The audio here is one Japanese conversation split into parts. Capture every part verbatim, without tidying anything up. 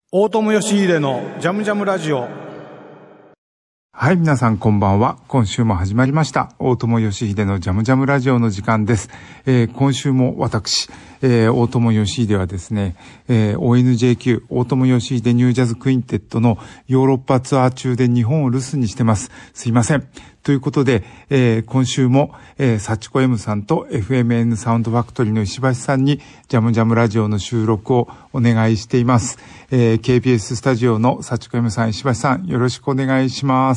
大友義秀のジャムジャムラジオ。 はい、皆さんこんばんは。今週も始まりました大友義秀のジャムジャムラジオの時間です。えー、今週も私、えー、大友義秀はですね、えー、オーエヌジェーキュー 大友義秀ニュージャズクインテットのヨーロッパツアー中で日本を留守にしてます。すいません。ということで、えー、今週も、えー、幸子 M さんと エフエムエヌ サウンドファクトリーの石橋さんにジャムジャムラジオの収録をお願いしています。えー、ケービーエス スタジオの幸子 M さん、石橋さん、よろしくお願いします。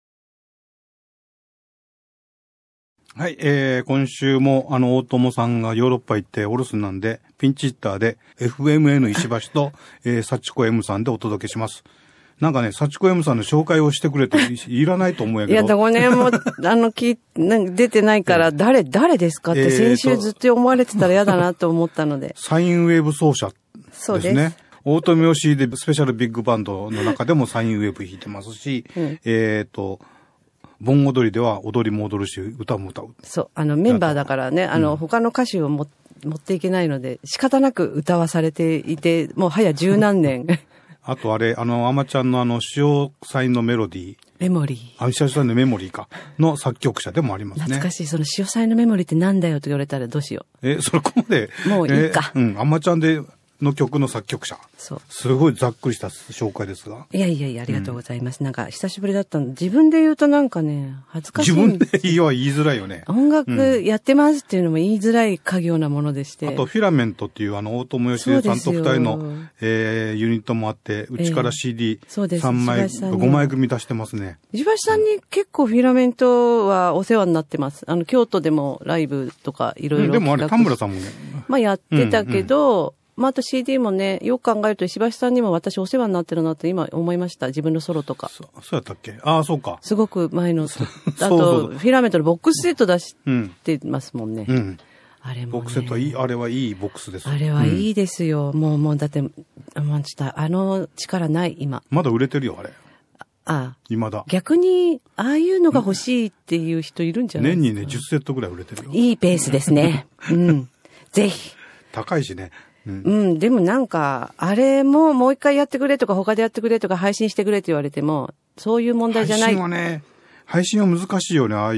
はい、えー、今週もあの大友さんがヨーロッパ行ってお留守なんで、ピンチヒッターで エフエムエヌ 石橋と、えー、幸子 M さんでお届けします。なんかね、幸子 M さんの紹介をしてくれていらないと思うんやけど。 いや、どこねも、あの、き、なん出てないから、誰、誰ですかって先週ずっと思われてたら嫌だなと思ったので。 サインウェーブ奏者ですね。 そうです。 大友義秀スペシャルビッグバンドの中でもサインウェーブ弾いてますし、うん、えっと、盆踊りでは踊りも踊るし、歌も歌う。 そう、あの、メンバーだからね、あの、うん、他の歌手をも持っていけないので、仕方なく歌わされていて、もう早十何年。 あとあれ、あの、アマちゃんのあの、潮祭のメロディー。 メモリー。 あ、潮祭のメモリーか。の作曲者でもありますね。 懐かしい。その潮祭のメモリーってなんだよと言われたらどうしよう。え、そこまで。 もういいか。 えー、うん、アマちゃんで、の曲の作曲者。 そう。 すごいざっくりした紹介ですが。 いやいやいや、ありがとうございます。うん、なんか、久しぶりだったの。自分で言うとなんかね、恥ずかしい。 自分で言いは言いづらいよね。 音楽やってますっていうのも言いづらい家業なものでして。 あと、フィラメントっていうあの、大友義秀さんと二人の、えー、ユニットもあって、うちから シーディーさんまい、ごまい組出してますね。 石橋さんに結構フィラメントはお世話になってます。あの、京都でもライブとかいろいろ。 でもあれ、田村さんもね。 まあやってたけど、うんうん、まあ、あと シーディー もね、よく考えると石橋さんにも私お世話になってるなって今思いました。自分のソロとか。 そ, そうやったっけ？ああ、そうか。 すごく前の。あと、フィラメントのボックスセット出してますもんね。 うん。うん、 あれも、ね。 ボックスセットはいい、あれはいいボックスです。 あれはいいですよ。うん、もう、もう、だって、もうちょっと、あの力ない、今。 まだ売れてるよ、あれ。 ああ。 未だ。 逆に、ああいうのが欲しいっていう人いるんじゃないですか。 年にね、じゅっセットぐらい売れてるよ。 いいペースですね。うん。ぜひ。 高いしね。 うん、うん、でもなんか、あれももう一回やってくれとか他でやってくれとか配信してくれと言われても、そういう問題じゃない。 配信はね、配信は難しいよね、ああいう。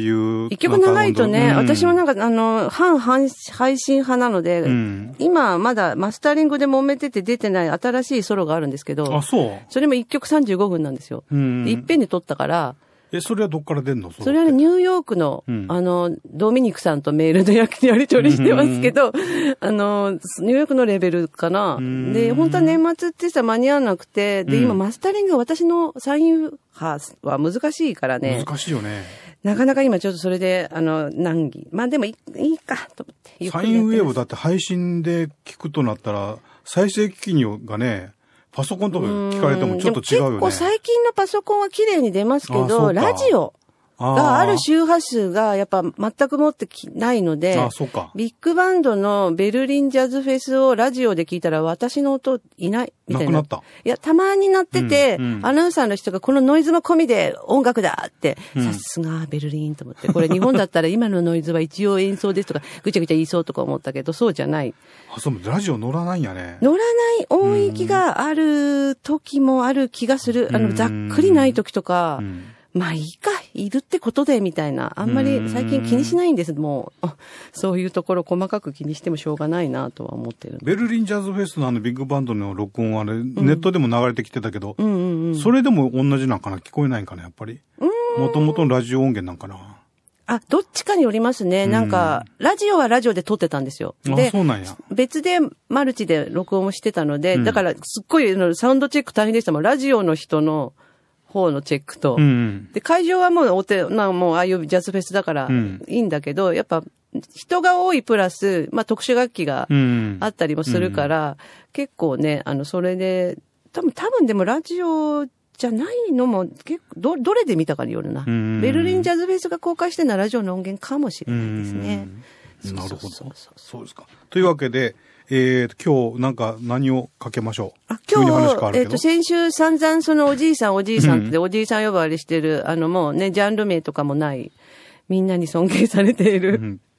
一曲長いとね、うん、私もなんかあの、半配信派なので、うん、今まだマスタリングで揉めてて出てない新しいソロがあるんですけど、 あ、そう。 それも一曲さんじゅうごふんなんですよ。うん、いっぺんで撮ったから、 え、それはどっから出んの？ それはね、ニューヨークの、うん、あの、ドミニクさんとメールでやり取りしてますけど、あの、ニューヨークのレベルかな。で、本当は年末ってさ間に合わなくて、で、今マスタリング私のサイン派は難しいからね。 難しいよね。 なかなか今ちょっとそれで、あの、難儀。まあでもいい、いいか、と思って。 サインウェーブだって配信で聞くとなったら、再生機器がね、パソコンとか聞かれてもちょっと違うよね。 結構最近のパソコンは綺麗に出ますけど、ラジオがある周波数がやっぱ全く持ってきないので、 ああ、そうか。 ビッグバンドのベルリンジャズフェスをラジオで聞いたら私の音いないみたいな。 なくなった。 いや、たまになってて、うんうん、アナウンサーの人がこのノイズも込みで音楽だって、うん、さすがベルリンと思って、これ日本だったら今のノイズは一応演奏ですとか、ぐちゃぐちゃ言いそうとか思ったけど、そうじゃない。 あ、そう、ラジオ乗らないんやね。 乗らない音域がある時もある気がする。あの、ざっくりない時とか、うんまあいいか、いるってことで、みたいな。あんまり最近気にしないんです。もう、そういうところ細かく気にしてもしょうがないなとは思ってる。 ベルリンジャズフェスのあのビッグバンドの録音はね、うん、ネットでも流れてきてたけど、 うんうんうん、 それでも同じなんかな聞こえないんかなやっぱり。もともとのラジオ音源なんかなあ、どっちかによりますね。なんか、ラジオはラジオで撮ってたんですよ。で、 あ、そうなんや。 別でマルチで録音をしてたので、うん、だからすっごいサウンドチェック大変でしたもん。ラジオの人の、方のチェックと、 うんうん、で会場はもうお手なもうああいうジャズフェスだからいいんだけど、うん、やっぱ人が多いプラスまあ特殊楽器があったりもするから、うんうん、結構ねあのそれで多分多分でもラジオじゃないのも結構 ど, どれで見たかによるな、うん、ベルリンジャズフェスが公開してるのはラジオの音源かもしれないですね。 うん、なるほど。そうですか。というわけで。えー、今日なんか何をかけましょう。 あ、今日、えっと、先週散々そのおじいさんおじいさんって、うん、おじいさん呼ばわりしてる、あのもうね、ジャンル名とかもない、みんなに尊敬されている、うん、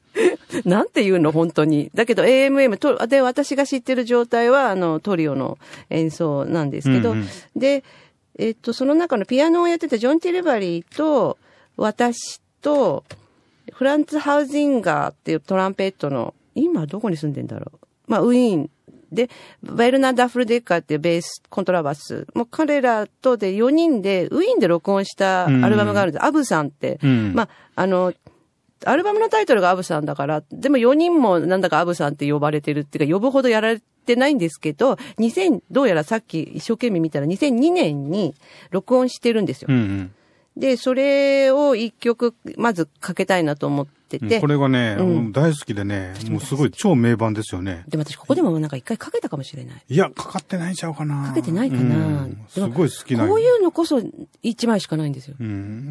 なんていうの本当に。だけど エーエムエム と、で、私が知ってる状態は、あの、トリオの演奏なんですけど、うんうん、で、えっと、その中のピアノをやってたジョン・ティルバリーと、私と、フランツ・ハウジンガーっていうトランペットの、今どこに住んでんだろう。まあ、ウィーン。で、ベルナー・ダフルデッカーっていうベース、コントラバス。もう彼らとでよにんで、ウィーンで録音したアルバムがあるんです。うん、アブさんって。うん、まあ、あの、アルバムのタイトルがアブさんだから、でもよにんもなんだかアブさんって呼ばれてるっていうか、呼ぶほどやられてないんですけど、にせん、どうやらさっき一生懸命見たらにせんにねんに録音してるんですよ。うんうん、で、それを一曲、まずかけたいなと思ってて。 うん、これがね、うん、大好きでね、もうすごい超名盤ですよね。 でも私ここでもなんか一回かけたかもしれない。 いや、かかってないんちゃうかな。 かけてないかな。うん、 すごい好きな。 こういうのこそ一枚しかないんですよ。うん、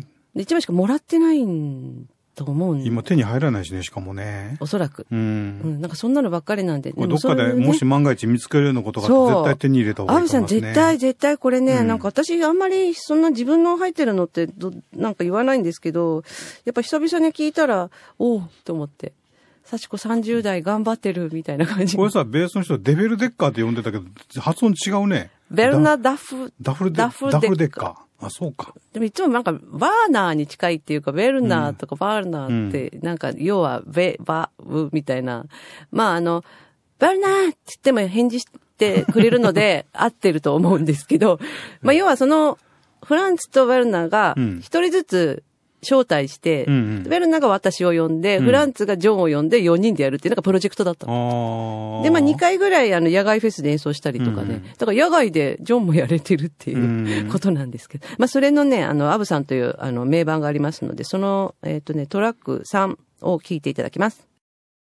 一枚しかもらってないんと思うん今手に入らないしね、しかもね。 おそらく。うん。うん、なんかそんなのばっかりなんで。 これどっかでもし万が一見つけるようなことがあって絶対手に入れた方がいいと思いますね。 アブさん絶対絶対これね、うん、なんか私あんまりそんな自分の入ってるのってどなんか言わないんですけど、やっぱ久々に聞いたら、おうと思って。幸子さんじゅう代頑張ってるみたいな感じ。 これさ、ベースの人デベルデッカーって呼んでたけど、発音違うね。 ベルナ・ダフ、 ダフルデ、ダフルデッカー。あ、そうか。 でもいつもなんか、バーナーに近いっていうか、ベルナーとかバーナーって、なんか、要は、ベ、バ、ウみたいな。まあ、あの、バルナーって言っても返事してくれるので、合ってると思うんですけど、まあ、要はその、フランツとベルナーが、一人ずつ、招待して、うんうん、ベルナが私を呼んで、うん、フランツがジョンを呼んでよにんでやるっていうなんかプロジェクトだったの。で、まあにかいぐらいあの野外フェスで演奏したりとかね。うん、だから野外でジョンもやれてるっていうことなんですけど。まあそれのね、あの、アブさんというあの名盤がありますので、その、えっとね、トラックさんを聴いていただきます。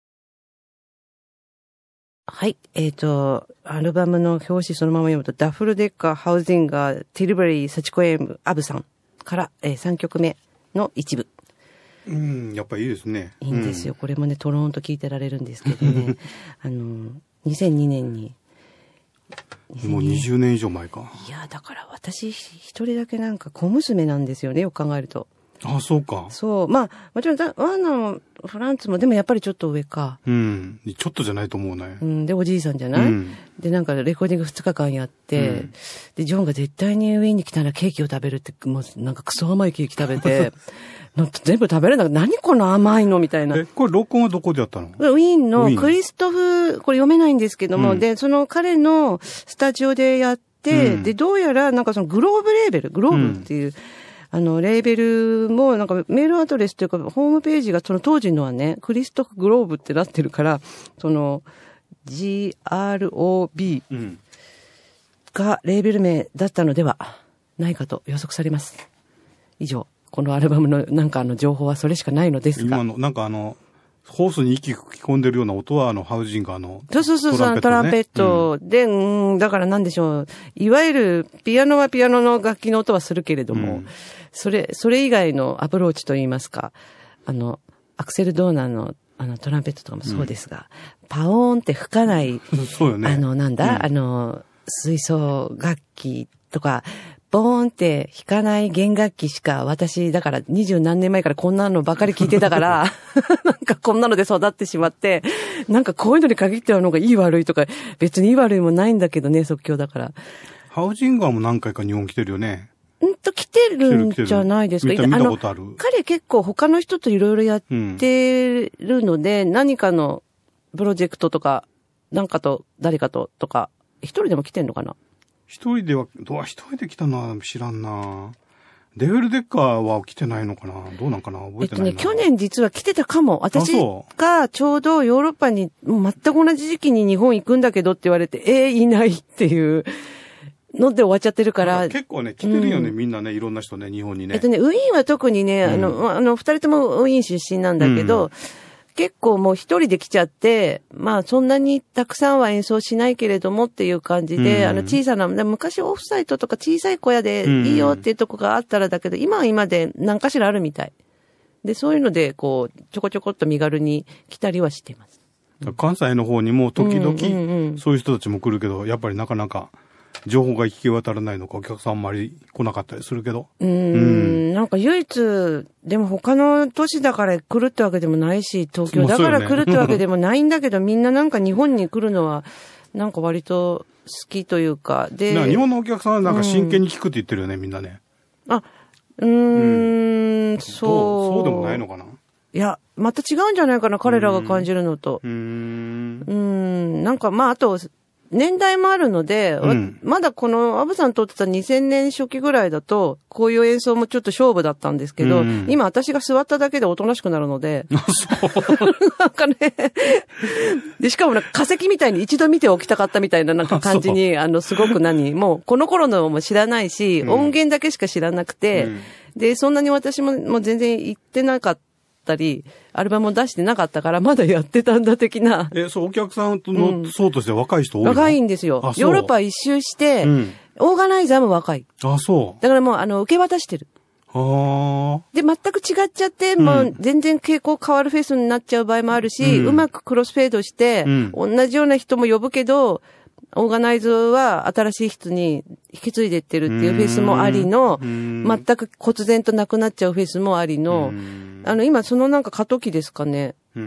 はい。えっと、アルバムの表紙そのまま読むと、ダフルデッカー、ハウジンガー、ティルバリー、サチコエム、アブさんから、えー、さんきょくめ。の一部。 うん、やっぱりいいですね。 いいんですよ。うん、これもね、トローンと聞いてられるんですけどね。あの、にせんにねんに。 もうにじゅうねん以上前か。 いや、だから私一人だけなんか小娘なんですよね、よく考えると。 あ、そうか。 そう。まあ、もちろん、ワーナーもフランツも、でもやっぱりちょっと上か。 うん。ちょっとじゃないと思うね。 うん。で、おじいさんじゃない、うん、で、なんかレコーディングふつかかんやって、うん、で、ジョンが絶対にウィーンに来たらケーキを食べるって、もうなんかクソ甘いケーキ食べて、なんか全部食べれなくて、何この甘いのみたいな。 え、これ録音はどこでやったの？ウィーンのクリストフ、これ読めないんですけども、うん、で、その彼のスタジオでやって、うん、で、どうやらなんかそのグローブレーベル、グローブっていう、うん、あの、レーベルも、なんかメールアドレスというか、ホームページがその当時のはね、クリストフ・グローブってなってるから、その、ジーアールオービー がレーベル名だったのではないかと予測されます。以上、このアルバムのなんかあの情報はそれしかないのですが。 今の、なんかあの、ホースに息吹き込んでるような音は、あの、ハウジンガーの、 そうそうそう、ね、トランペットで、うん、うん、だからなんでしょう。いわゆる、ピアノはピアノの楽器の音はするけれども、うん、それ、それ以外のアプローチといいますか、あの、アクセル・ドーナーの、あの、トランペットとかもそうですが、うん、パオーンって吹かない、 そうよね。 あの、なんだ、うん、あの、吹奏楽器とか、ボーンって弾かない弦楽器しか私、だから二十何年前からこんなのばかり聞いてたから、なんかこんなので育ってしまって、なんかこういうのに限ってはのがいい悪いとか、別にいい悪いもないんだけどね、即興だから。 ハウジンガーも何回か日本来てるよね。 んと来てるんじゃないですか。 見た、見たことある。 彼結構他の人といろいろやってるので、うん、何かのプロジェクトとか、なんかと誰かととか、一人でも来てんのかな。 一人では、どう一人で来たのは知らんな。デベルデッカーは来てないのかな、どうなんかな、覚えてないな。えっとね、 去年実は来てたかも。私がちょうどヨーロッパに、もう全く同じ時期に日本行くんだけどって言われて、えー、いないっていうので終わっちゃってるから。 結構ね、来てるよね、うん、みんなね、いろんな人ね、日本にね。 えっとね、ウィーンは特にね、うん、あの、あの、二人ともウィーン出身なんだけど、うん結構もう一人で来ちゃって、まあそんなにたくさんは演奏しないけれどもっていう感じで、うん、あの小さな、昔オフサイトとか小さい小屋でいいよっていうとこがあったらだけど、今は今で何かしらあるみたい。で、そういうので、こう、ちょこちょこっと身軽に来たりはしてます。 関西の方にも時々、そういう人たちも来るけど、やっぱりなかなか情報が行き渡らないのか、お客さんあんまり来なかったりするけど。 うーん、うん、なんか唯一、でも他の都市だから来るってわけでもないし、東京だから来るってわけでもないんだけど、みんななんか日本に来るのは、なんか割と好きというか、で。 日本のお客さんはなんか真剣に聞くって言ってるよね、うん、みんなね。 あ、うーん、うん、そう。 そうでもないのかな？ いや、また違うんじゃないかな、彼らが感じるのと。 うーん。 うーん、なんかまあ、あと、年代もあるので、うん、まだこのアブさん撮ってたにせんねん初期ぐらいだと、こういう演奏もちょっと勝負だったんですけど、うん、今私が座っただけでおとなしくなるので。なんかね、で、しかもなんか化石みたいに一度見ておきたかったみたいななんか感じに、あの、すごく何、もうこの頃のも知らないし、うん、音源だけしか知らなくて、うん、で、そんなに私ももう全然行ってなかった。たり、アルバムを出してなかったから、まだやってたんだ的な。 え、そう、お客さんの層として若い人多いの？ 若いんですよ。ヨーロッパ一周して、うん、オーガナイザーも若い。 あ、そう。 だからもう、あの、受け渡してる。 はあ。 で、全く違っちゃって、もう、全然傾向変わるフェスになっちゃう場合もあるし、うん、うまくクロスフェードして、うん、同じような人も呼ぶけど、オーガナイズは新しい人に引き継いでってるっていうフェスもありの、全く忽然となくなっちゃうフェスもありの、あの、今そのなんか過渡期ですかね。うん。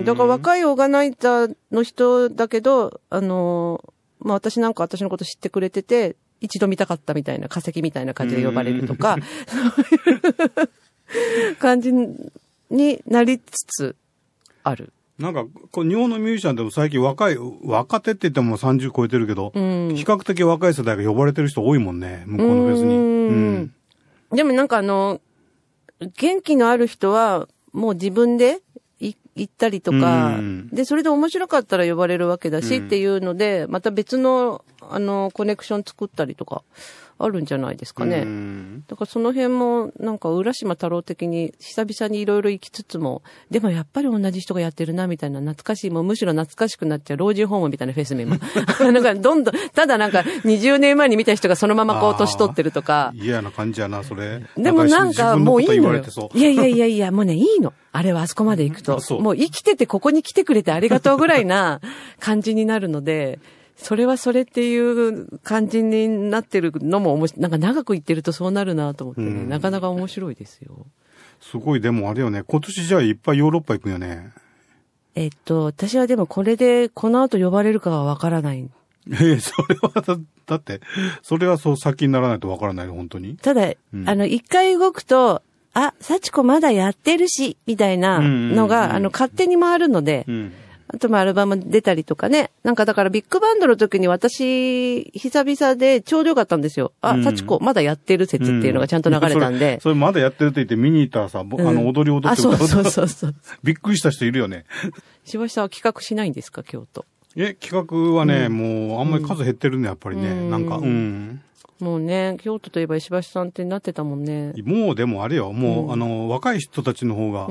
だから若いオーガナイザーの人だけど、あの、まあ、私なんか私のこと知ってくれてて、一度見たかったみたいな、化石みたいな感じで呼ばれるとか、そういう感じになりつつある。 なんか、こう日本のミュージシャンでも最近若い、若手って言ってもさんじゅう超えてるけど、うん、比較的若い世代が呼ばれてる人多いもんね、向こうのフェスに。うん、 でもなんかあの、元気のある人は、もう自分で行ったりとか、で、それで面白かったら呼ばれるわけだしっていうので、また別の、あの、コネクション作ったりとか、あるんじゃないですかね。だからその辺も、なんか、浦島太郎的に久々にいろいろ行きつつも、でもやっぱり同じ人がやってるな、みたいな懐かしい、もうむしろ懐かしくなっちゃう、老人ホームみたいなフェスメも。なんか、どんどん、ただなんか、にじゅうねんまえに見た人がそのままこう年取ってるとか。 嫌な感じやな、それ。 でもなんか、もういいのよ。いやいやいやいや、もうね、いいの。あれはあそこまで行くと。もう生きててここに来てくれてありがとうぐらいな感じになるので、それはそれっていう感じになってるのも面白い。なんか長く言ってるとそうなるなと思ってね、うん、なかなか面白いですよ。 すごい、でもあれよね、今年じゃあいっぱいヨーロッパ行くよね。 えっと、私はでもこれでこの後呼ばれるかはわからない。 えー、それはだ、だって、それはそう先にならないとわからないの、本当に。 ただ、うん、あの、一回動くと、あ、幸子まだやってるし、みたいなのが、うんうんうん、あの、勝手に回るので、うんあともアルバム出たりとかね。なんかだからビッグバンドの時に私、久々でちょうどよかったんですよ。あ、幸子、まだやってる説っていうのがちゃんと流れたんで。 うん、そ, れそれまだやってるって言って見に行ったらさ、うん、あの、踊り踊ってる、 うん、あ、そうそうそうそう。 びっくりした人いるよね。 石橋さんは企画しないんですか、京都。 え、企画はね、うん、もう、あんまり数減ってるね、やっぱりね。うん、なんか、うん。 もうね、京都といえば石橋さんってなってたもんね。 もうでもあれよ、もう、うん、あの、若い人たちの方が、うん、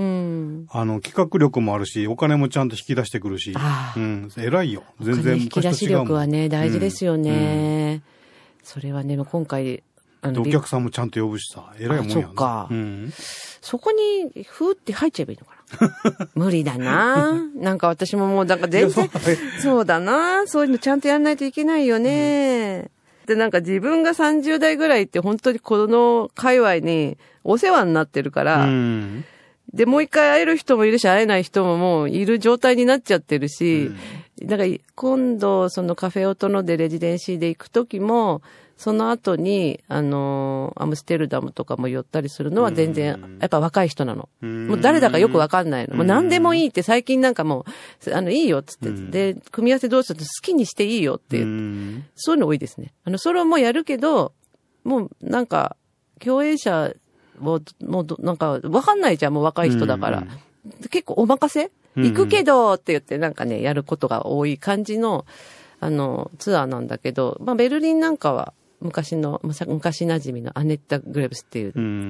あの、企画力もあるし、お金もちゃんと引き出してくるし、うん、偉いよ。全然引き出し力はね、大事ですよね。うん、それはね、今回、 あの、お客さんもちゃんと呼ぶしさ、偉いもんやな。 そっか。うん、そこに、ふーって入っちゃえばいいのかな。無理だな。なんか私ももう、なんか全然、そうだな。そういうのちゃんとやんないといけないよね。うんで、なんか自分がさんじゅう代ぐらいって本当にこの界隈にお世話になってるから、うん、で、もう一回会える人もいるし会えない人ももういる状態になっちゃってるし、うん、だから今度そのカフェオトノでレジデンシーで行くときも、その後に、あのー、アムステルダムとかも寄ったりするのは全然、やっぱ若い人なの。もう誰だかよくわかんないの。もう何でもいいって最近なんかもう、あの、いいよっつって、で、組み合わせどうすると好きにしていいよっていう、そういうの多いですね。あの、ソロもやるけど、もうなんか、共演者を、もうなんか、わかんないじゃん、もう若い人だから。結構お任せ行くけどって言ってなんかね、やることが多い感じの、あの、ツアーなんだけど、まあ、ベルリンなんかは、昔の、昔馴染みのアネッタ・グレブスっていう、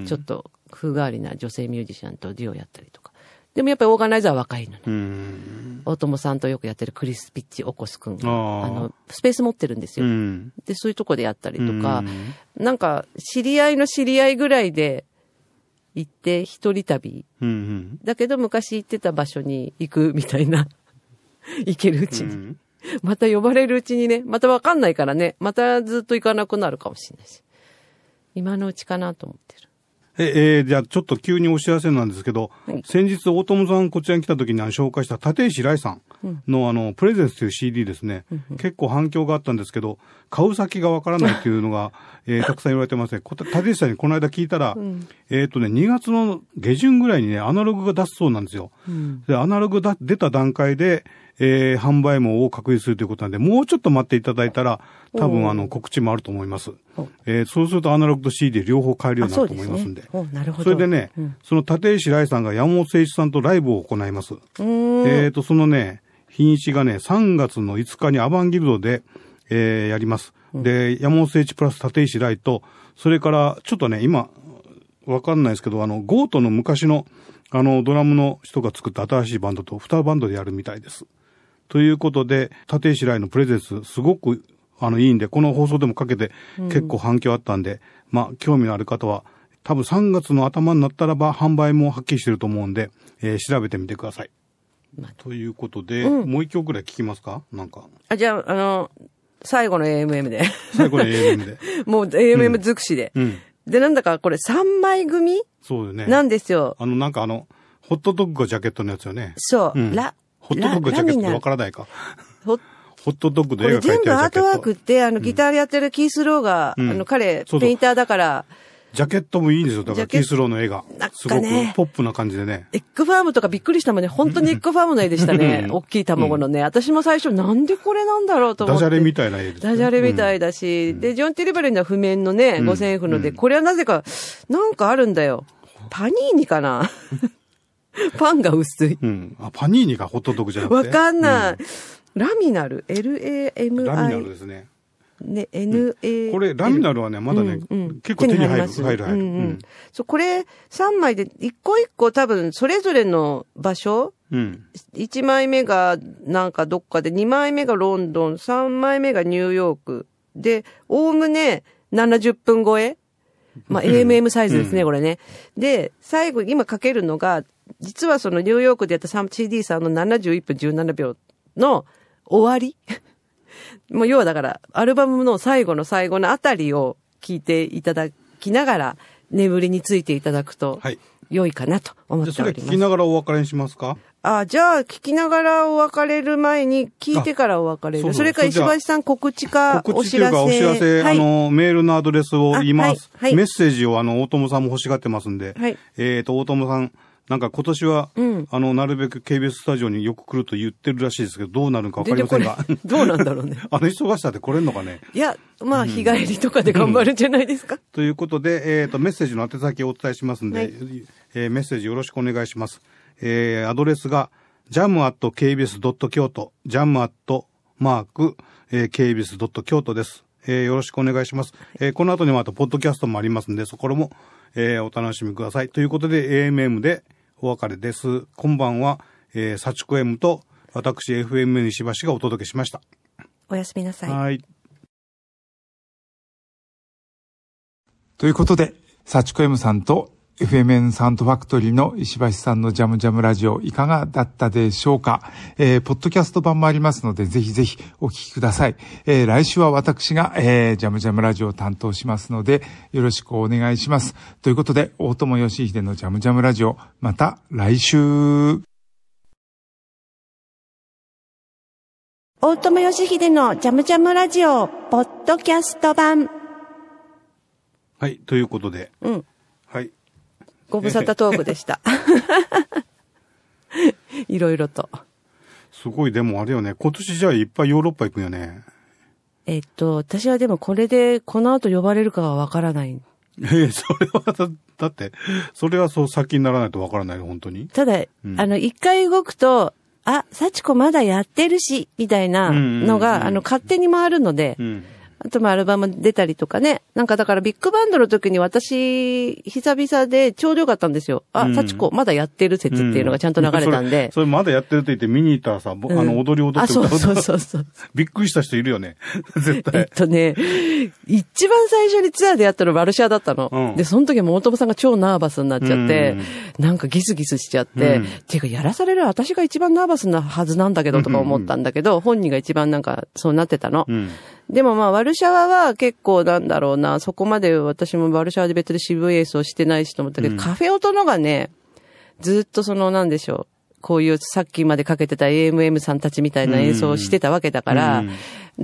ちょっと風変わりな女性ミュージシャンとデュオやったりとか。でもやっぱりオーガナイザーは若いのね。大友さんとよくやってるクリス・ピッチ・オコス君が、あの、スペース持ってるんですよ。で、そういうとこでやったりとか、なんか、知り合いの知り合いぐらいで行って一人旅。だけど昔行ってた場所に行くみたいな、行けるうちに。 また呼ばれるうちにね、またわかんないからね、またずっと行かなくなるかもしれないし。今のうちかなと思ってる。 え、えー、じゃあちょっと急にお知らせなんですけど、はい、先日大友さんこちらに来た時にあの紹介した立石来さんの、うん、あの、プレゼンスという シーディー ですね、うんうん、結構反響があったんですけど、買う先がわからないっていうのが、えー、たくさん言われてますね。立石さんにこの間聞いたら、うん、えっとね、にがつの下旬ぐらいにね、アナログが出すそうなんですよ。うん、で、アナログだ出た段階で、えー、販売網を確認するということなんで、もうちょっと待っていただいたら、多分あの告知もあると思います。えー、そうするとアナログと シーディー 両方買えるようになると思いますんで。 そうですね、なるほど。 それでね、うん、その立石来さんが山本誠一さんとライブを行います。えっと、そのね、日にちがね、さんがつのいつかにアバンギルドで、えー、やります。うん、で、山本誠一プラス立石来と、それからちょっとね、今、わかんないですけど、あの、ゴートの昔の、あの、ドラムの人が作った新しいバンドとにバンドでやるみたいです。ということで、立石来のプレゼンス、すごく、あの、いいんで、この放送でもかけて結構反響あったんで、うん、まあ、興味のある方は、多分さんがつの頭になったらば、販売もはっきりしてると思うんで、えー、調べてみてください。まあ、ということで、うん、もう一曲ぐらい聞きますか？なんか。 あ、じゃあ、あの、最後の エーエムエム で。 最後の エーエムエム で。 もう エーエムエム 尽くしで。うんうん、で、なんだかこれさんまい組そうよね。 なんですよ。 あの、なんかあの、ホットドッグがジャケットのやつよね。 そう。うん、ラ、 ホットドッグがジャケットってわからないか。ホットドッグで絵が描いてあるジャケット。 全部アートワークって、あの、ギターやってるキースローが、うん、あの、彼、ペインターだから、 ジャケットもいいんですよ。だからキースローの絵が。なんかね。すごくポップな感じでね。 エッグファームとかびっくりしたもんね。本当にエッグファームの絵でしたね。大きい卵のね。私も最初なんでこれなんだろうと思って。 ダジャレみたいな絵です、ね。 ダジャレみたいだし。うん、で、ジョン・ティリバレンの譜面のね、ごせんえんふので、これはなぜか、なんかあるんだよ。パニーニかなパンが薄い。 うん。あ、パニーニかホットドッグじゃなくて。 わかんない。うん、ラミナル エルエーエムアイ。 ラミナルですね。 ね、エヌエーエル。 これ、ラミナルはね、まだね、うんうん、結構手に入る。入る、入る。うんうん。 そう、これ、さんまいで、一個一個多分、それぞれの場所、うん。いちまいめが、なんかどっかで、にまいめがロンドン、さんまいめがニューヨーク。で、おおむね、ななじゅっぷん超え。まあ、エーエムエム サイズですね、うん、これね。で、最後、今かけるのが、実はそのニューヨークでやった シーディー さんのななじゅういっぷんじゅうななびょうの終わりもう要はだから、アルバムの最後の最後のあたりを聞いていただきながら、眠りについていただくと、良いかなと思っております。 じゃあそれ聞きながらお別れにしますか？ あ、じゃあ聞きながらお別れる前に、聞いてからお別れる。そ, それから石橋さん告知か、 告知というかお知らせ、はい、あの、メールのアドレスを言います。はいはい、メッセージをあの、大友さんも欲しがってますんで、はい、えっと、大友さん、なんか今年は、うん、あの、なるべく ケービーエス スタジオによく来ると言ってるらしいですけど、どうなるかわかりませんが。 どうなんだろうね。 あの忙しさで来れんのかね。 いや、まあ、日帰りとかで頑張るんじゃないですか。うん、 ということで、えっと、メッセージの宛先をお伝えしますんで、はい、えー、メッセージよろしくお願いします。えー、アドレスが、ジャムアットケービーエスドット京都、ジャムアットマーク、えー、ケービーエスドット京都です。えー、よろしくお願いします。えー、この後にまた、ポッドキャストもありますんで、そこも、えー、お楽しみください。ということで、エーエムエム で、お別れです。今晩は、えー、幸子 M と私 エフエムエヌ 石橋がお届けしました。 おやすみなさい。 はい。 ということで、幸子 M さんと エフエムエヌ サウンドファクトリーの石橋さんのジャムジャムラジオいかがだったでしょうか。えー、ポッドキャスト版もありますので、ぜひぜひお聞きください。えー、来週は私が、えー、ジャムジャムラジオを担当しますので、よろしくお願いします。ということで、大友義秀のジャムジャムラジオ、また来週。 大友義秀のジャムジャムラジオ、ポッドキャスト版。 はい、ということで。 うん。 はい。 ご無沙汰トークでした。いろいろと。 すごい、でもあれよね、今年じゃあいっぱいヨーロッパ行くよね。 えっと、私はでもこれでこの後呼ばれるかはわからない。 ええ、それはだ、だって、それはそう先にならないとわからないよ、本当に。 ただ、うん、あの、一回動くと、あ、幸子まだやってるし、みたいなのが、うんうんうん、あの、勝手に回るので、うん、 あとまあアルバム出たりとかね。なんかだからビッグバンドの時に私、久々でちょうどよかったんですよ。あ、幸子、まだやってる説っていうのがちゃんと流れたんで。 それ、それまだやってるって言って見に行ったらさ、うん、あの、踊り踊ってあ、そうそうそうそう。 びっくりした人いるよね。絶対。 えっとね、一番最初にツアーでやったのワルシャワだったの。うん、で、その時も大友さんが超ナーバスになっちゃって、うん、なんかギスギスしちゃって、うん、っていうかやらされる私が一番ナーバスなはずなんだけどとか思ったんだけど、うん、本人が一番なんかそうなってたの。うんでもまあ、ワルシャワは結構なんだろうな、そこまで私もワルシャワで別で渋い演奏してないしと思ったけど、うん、カフェオトのがね、ずっとそのなんでしょう、こういうさっきまでかけてた エーエムエム さんたちみたいな演奏をしてたわけだから、うん、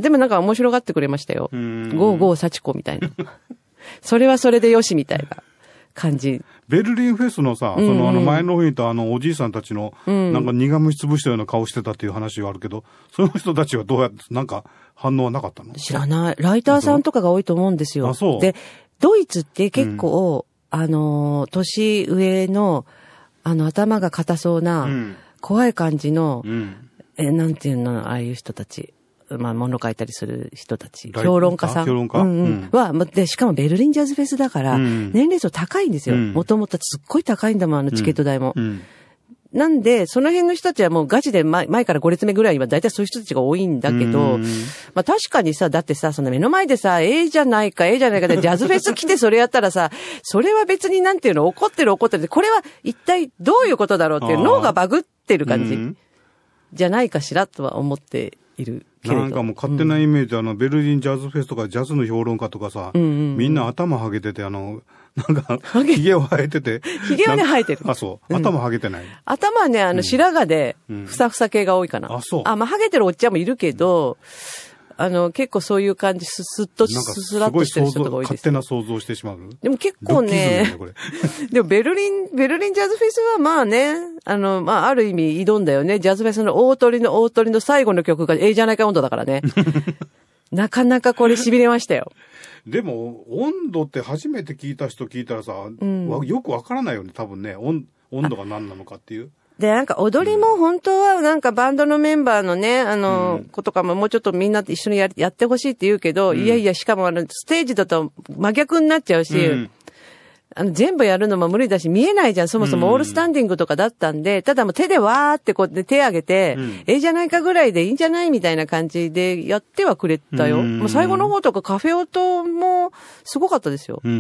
でもなんか面白がってくれましたよ。うん、ゴーゴー幸子みたいな。それはそれでよしみたいな感じ。 ベルリンフェスのさ、そのあの前の方にいたあのおじいさんたちの、なんか苦虫潰したような顔してたっていう話があるけど、その人たちはどうやって、なんか反応はなかったの？ 知らない。ライターさんとかが多いと思うんですよ。 あ、そう。 で、ドイツって結構、うん、あの、年上の、あの、頭が硬そうな、うん、怖い感じの、うん、え、なんていうの、ああいう人たち。まあ、物書いたりする人たち。評論家さん。 評論家、 うんうん、は、で、しかもベルリンジャズフェスだから、年齢層高いんですよ。もともとすっごい高いんだもん、あのチケット代も。うんうんなんで、その辺の人たちはもうガチで前前からご列目ぐらいには大体そういう人たちが多いんだけど、まあ確かにさ、だってさ、その目の前でさ、ええじゃないか、ええじゃないかでジャズフェス来てそれやったらさ、それは別になんていうの、怒ってる怒ってる。これは一体どういうことだろうっていう脳がバグってる感じじゃないかしらとは思っているけれど。 なんかもう勝手なイメージ、うん、あの、ベルリンジャズフェスとかジャズの評論家とかさ、うんうんうん、みんな頭ハゲてて、あの、なんか、髭を生えてて。 髭はね、生えてる。 あ、そう。頭ハゲてない。うん、 頭はね、あの、白髪で、ふさふさ系が多いかな。 うん、あ、そう。 あ、まあ、ハゲてるおっちゃんもいるけど、あの、結構そういう感じ、す、すっと、すすらっとしてる人とか多いです。 勝手な想像してしまう。 でも結構ね、ねでもベルリン、ベルリンジャズフェスはまあね、あの、まあ、ある意味挑んだよね。ジャズフェスの大鳥の大鳥の最後の曲が、ええじゃないか温度だからね。なかなかこれ痺れましたよ。 でも、温度って初めて聞いた人聞いたらさ、うん、よくわからないよね、多分ね。温、温度が何なのかっていう。 で、なんか踊りも本当はなんかバンドのメンバーのね、あの、うん、子とかももうちょっとみんな一緒にや、やってほしいって言うけど、うん、いやいや、しかもあの、ステージだと真逆になっちゃうし、うんあの、全部やるのも無理だし、見えないじゃん。そもそもオールスタンディングとかだったんで、うん、ただもう手でわーってこうで手上げて、うん、ええじゃないかぐらいでいいんじゃないみたいな感じでやってはくれたよ。うん、もう最後の方とかカフェ音もすごかったですよ。うん、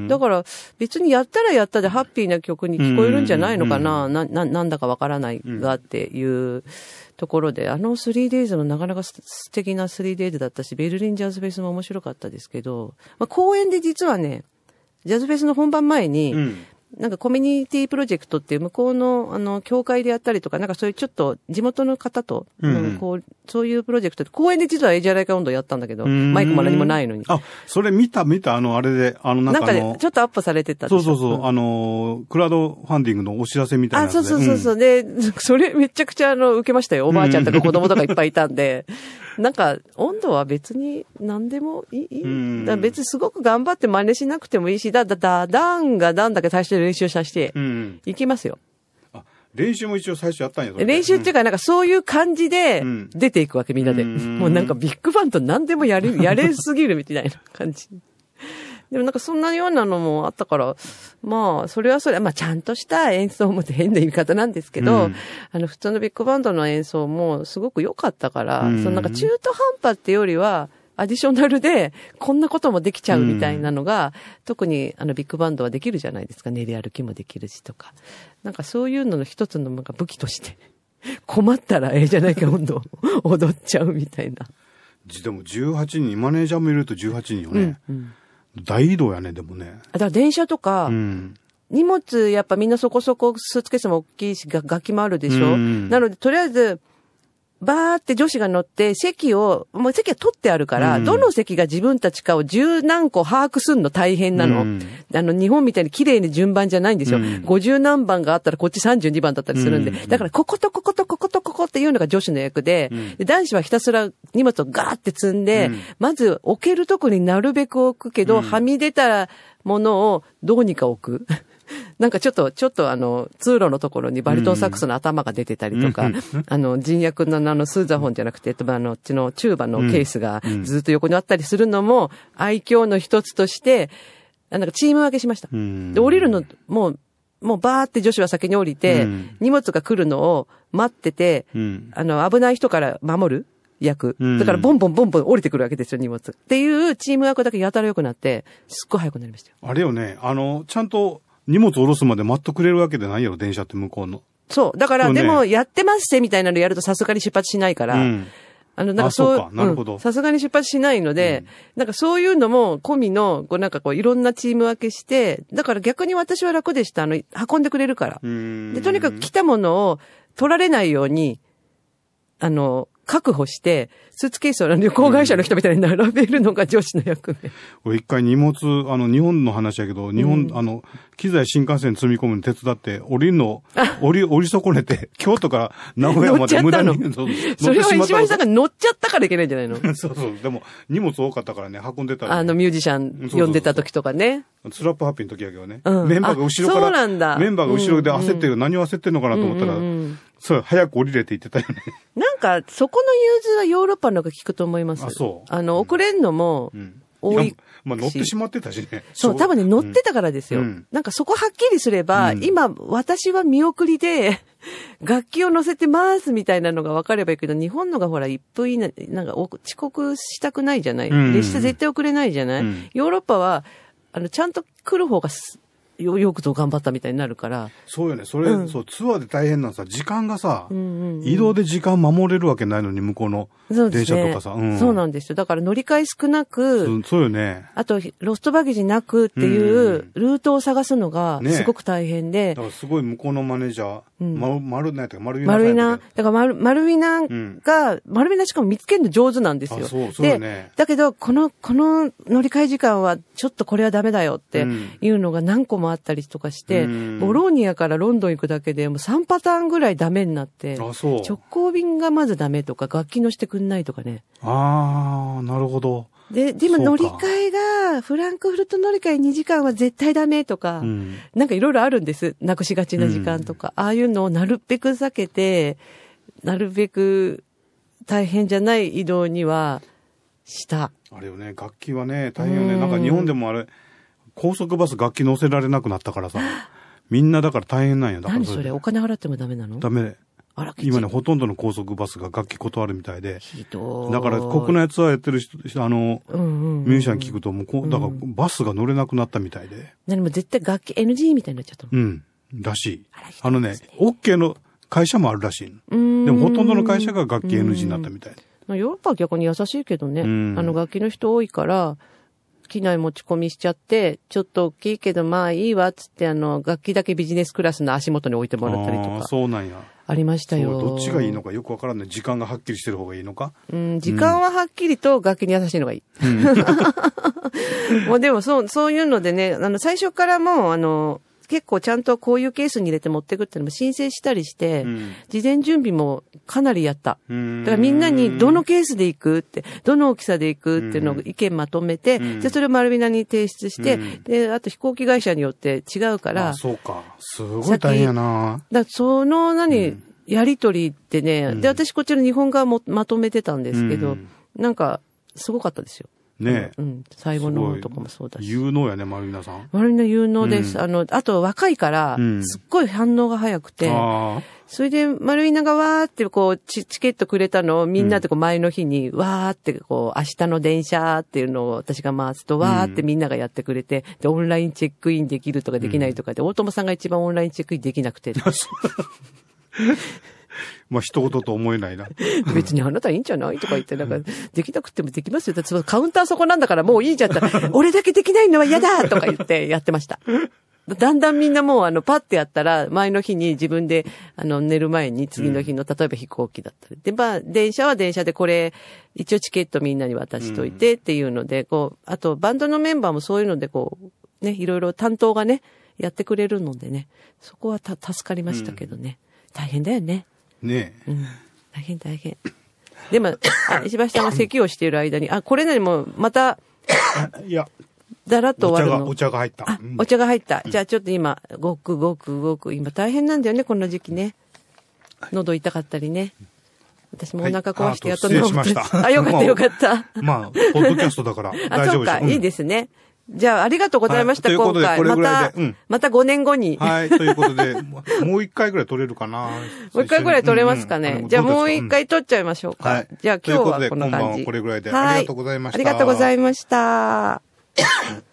だから別にやったらやったでハッピーな曲に聞こえるんじゃないのかな。うん、な、な、なんだかわからないがっていうところで、あの スリーデイズ のなかなか素敵な スリーデイズ だったし、ベルリンジャズフェスも面白かったですけど、まあ、公演で実はね、ジャズフェスの本番前に、うん、なんかコミュニティプロジェクトっていう向こうの、あの、教会でやったりとか、なんかそういうちょっと地元の方と、うんうん、こう、そういうプロジェクトで、公園で実はエイジャライカ温度やったんだけど、マイクも何もないのに。 あ、それ見た見た、あの、あれで、あの、なんかあの。 なんかちょっとアップされてたでしょ。 そうそうそう、うん、あの、クラウドファンディングのお知らせみたいなやつで。 あ、そうそうそうそう、うん、で、それめちゃくちゃあの、受けましたよ。おばあちゃんとか子供とかいっぱいいたんで。なんか、温度は別に何でもいい。うん、だ別にすごく頑張って真似しなくてもいいし、だ、だ、だ、だんがだんだけ最初に練習させて、いきますよ、 うん。あ、練習も一応最初やったんや。 練習っていうか、なんかそういう感じで出ていくわけ、みんなで。うん、もうなんかビッグバンド何でもやれ、やれすぎるみたいな感じ。でもなんかそんなようなのもあったから、まあ、それはそれ、まあちゃんとした演奏もって変な言い方なんですけど、うん、あの普通のビッグバンドの演奏もすごく良かったから、うん、そのなんか中途半端ってよりは、アディショナルでこんなこともできちゃうみたいなのが、うん、特にあのビッグバンドはできるじゃないですか。練り歩きもできるしとか。なんかそういうのの一つのなんか武器として、困ったらええじゃないか温度を踊っちゃうみたいな。 でもじゅうはちにん、マネージャーもいるとじゅうはちにんよね。うんうん大移動やね、でもね。 だから電車とか、うん、荷物やっぱみんなそこそこスーツケースも大きいし、楽器もあるでしょ、うん、なのでとりあえず、バーって女子が乗って席を、もう席は取ってあるから、うん、どの席が自分たちかを十何個把握するの大変なの。うん、あの、日本みたいに綺麗に順番じゃないんですよ。五、う、十、ん、何番があったらこっちさんじゅうにばんだったりするんで。うん、だから、こことこことこことここっていうのが女子の役で、うん、で男子はひたすら荷物をガーって積んで、うん、まず置けるとこになるべく置くけど、うん、はみ出たものをどうにか置く。 なんかちょっと、ちょっとあの、通路のところにバリトンサックスの頭が出てたりとか、うん、あの、人役のあの、スーザフォンじゃなくて、あの、うちのチューバのケースがずっと横にあったりするのも、愛嬌の一つとして、なんかチーム分けしました。うん、で、降りるの、もう、もうバーって女子は先に降りて、うん、荷物が来るのを待ってて、うん、あの、危ない人から守る役。だからボンボンボンボン降りてくるわけですよ、荷物。っていうチームワークだけやたら良くなって、すっごい早くなりましたよ。 あれよね、あの、ちゃんと荷物下ろすまで待ってくれるわけでないやろ、電車って向こうの。 そう。だから、ね、でも、やってますってみたいなのやるとさすがに出発しないから、うん、あの、なんかそう、なるほど。さすがに出発しないので、うん、なんかそういうのも込みの、こうなんかこういろんなチーム分けして、だから逆に私は楽でした。あの、運んでくれるから。で、とにかく来たものを取られないように、あの、確保して、スーツケースを旅行会社の人みたいに並べるのが上司の役目。 俺一回荷物、あの、日本の話やけど、日本、うん、あの、機材新幹線積み込むの手伝って、降りるの、降り、降り損ねて、京都から名古屋まで無駄に乗っちゃったの。 それは石橋さんが乗っちゃったからいけないんじゃないのそうそう。でも、荷物多かったからね、運んでたら、ね。 あの、ミュージシャン呼んでた時とかね。 スラップハッピーの時やけどね。うん、メンバーが後ろから、そうなんだ。メンバーが後ろで焦ってる、うん、何を焦ってるのかなと思ったら、うんうんうん、そう、早く降りれって言ってたよね。 なんか、そこの融通はヨーロッパの方が効くと思います。 あ、そう。 あの、遅れんのも、多い。うん、 まあ、乗ってしまってたしね。 そう、多分ね、乗ってたからですよ。うん、なんかそこはっきりすれば、うん、今、私は見送りで、楽器を乗せてますみたいなのが分かればいいけど、日本のがほら、いっぷん以内、なんか遅刻したくないじゃない、うん、列車絶対遅れないじゃない、うん、ヨーロッパは、あの、ちゃんと来る方がよ、よくぞ頑張ったみたいになるから。 そうよね。それ、うん、そう、ツアーで大変なのさ、時間がさ、うんうんうん、移動で時間守れるわけないのに、向こうの電車とかさ。 そうですね。うん、そうなんですよ。だから乗り換え少なく、 そ、そうよね。 あと、ロストバゲージなくっていうルートを探すのがすごく大変で。ね、 だからすごい向こうのマネージャー、うん、マル、マルナやったか、マルウィナ。マルウィナ。だからマル、マルウィナが、うん、マルウィナしかも見つけるの上手なんですよ。 あ、そう、そうよね。 で、だけど、この、この乗り換え時間はちょっとこれはダメだよっていうのが何個もあったりとかして、うん、ボローニアからロンドン行くだけでもうさんパターンぐらいダメになって、 あ、そう。 直行便がまずダメとか、楽器乗してくんないとかね。 ああ、なるほど。 で、でも乗り換えが、フランクフルト乗り換えにじかんは絶対ダメとか、うん、なんかいろいろあるんです。なくしがちな時間とか、うん、ああいうのをなるべく避けて、なるべく大変じゃない移動にはした。 あれよね、楽器はね、大変よね。なんか日本でもあれ、高速バス楽器乗せられなくなったからさ、みんなだから大変なんや。だから何それ、お金払ってもダメなの？ ダメ。あら、今ね、ほとんどの高速バスが楽器断るみたいで。 ひどい。 だから国内ツアーやってる人、あの、うんうんうん、ミュージシャン聞くと、もうこう、だからバスが乗れなくなったみたいで。 何も絶対楽器 エヌジー みたいになっちゃったの？ うん。らしい。あ, あのね、OK の会社もあるらしいの。でもほとんどの会社が楽器 エヌジー になったみたいで。 ヨーロッパは逆に優しいけどね。あの楽器の人多いから、機内持ち込みしちゃって、ちょっと大きいけどまあいいわっつって、あの、楽器だけビジネスクラスの足元に置いてもらったりとか。 ああ、そうなんや。ありましたよ。 どっちがいいのかよくわからない。時間がはっきりしてる方がいいのか。 うん、時間ははっきりと楽器に優しいのがいい。うん、もうでもそう、そういうのでね、あの、最初からもう、あの、結構ちゃんとこういうケースに入れて持ってくっていうのも申請したりして、うん、事前準備もかなりやった。だからみんなにどのケースで行くって、どの大きさで行くっていうのを意見まとめて、で、それを丸ビナに提出して、で、あと飛行機会社によって違うから。 あ、そうか。すごい大変やな。 だその何、うん、やりとりってね、うん、で、私こっちの日本側もまとめてたんですけど、うん、なんか、すごかったですよ。 ねえ。 うん。最後の方とかもそうだし。 有能やね、丸稲さん。 丸稲有能です。うん、あの、あと若いから、すっごい反応が早くて、うん、それで丸稲がわーってこうチ、チケットくれたのをみんなでこう前の日にわーってこう、明日の電車っていうのを私が回すと、わーってみんながやってくれて、で、オンラインチェックインできるとかできないとかで、うん、大友さんが一番オンラインチェックインできなくて。 まあ、一言と思えないな。 別にあなたいいんじゃないとか言って、なんか、できなくてもできますよ。だってそのカウンターそこなんだからもういいじゃん。俺だけできないのは嫌だとか言ってやってました。だんだんみんなもうあの、パッてやったら、前の日に自分で、あの、寝る前に次の日の、例えば飛行機だったり。で、まあ、電車は電車でこれ、一応チケットみんなに渡しといてっていうので、こう、あと、バンドのメンバーもそういうので、こう、ね、いろいろ担当がね、やってくれるのでね、そこはた、助かりましたけどね。大変だよね。 ねえ。 うん。大変大変。でも、石橋さんが咳をしている間に、あ、これね、もう、また、 いや。 だらっと終わるの。 お茶が、お茶が入った。 あ、うん、お茶が入った。じゃあちょっと今、ごくごくごく、今大変なんだよね、この時期ね。喉痛かったりね。私もお腹壊してやっと飲む。 はい、あ, あ、よかったよかった。 まあ、ポッドキャストだから大丈夫です。 あ、そうか、うん、いいですね。じゃあ、ありがとうございました、はい、今回。また、うん、またごねんごに。 はい、ということで、もう一回ぐらい撮れるかな。 もう一回ぐらい撮れますかね。うんうん、じゃあ、もう一回撮っちゃいましょうか。はい。じゃあ、今日はこんな感じ。 ということで、今晩はこれぐらいで、ありがとうございました。 ありがとうございました。